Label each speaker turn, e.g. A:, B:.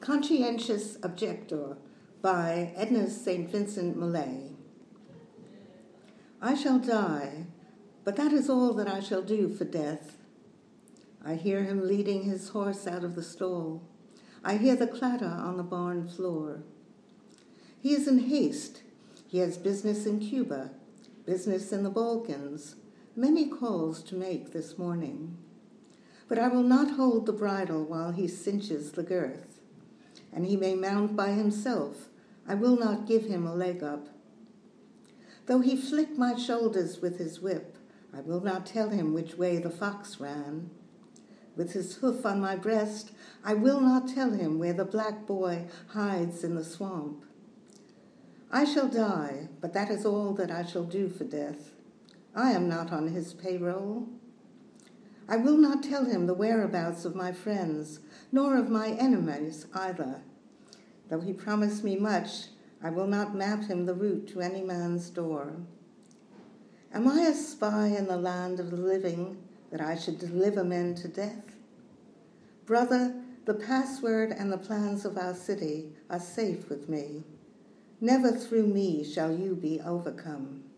A: Conscientious Objector by Edna St. Vincent Millay. I shall die, but that is all that I shall do for death. I hear him leading his horse out of the stall. I hear the clatter on the barn floor. He is in haste. He has business in Cuba, business in the Balkans, many calls to make this morning. But I will not hold the bridle while he cinches the girth. And he may mount by himself. I will not give him a leg up. Though he flick my shoulders with his whip, I will not tell him which way the fox ran. With his hoof on my breast, I will not tell him where the black boy hides in the swamp. I shall die, but that is all that I shall do for death. I am not on his payroll. I will not tell him the whereabouts of my friends, nor of my enemies either. Though he promised me much, I will not map him the route to any man's door. Am I a spy in the land of the living, that I should deliver men to death? Brother, the password and the plans of our city are safe with me. Never through me shall you be overcome.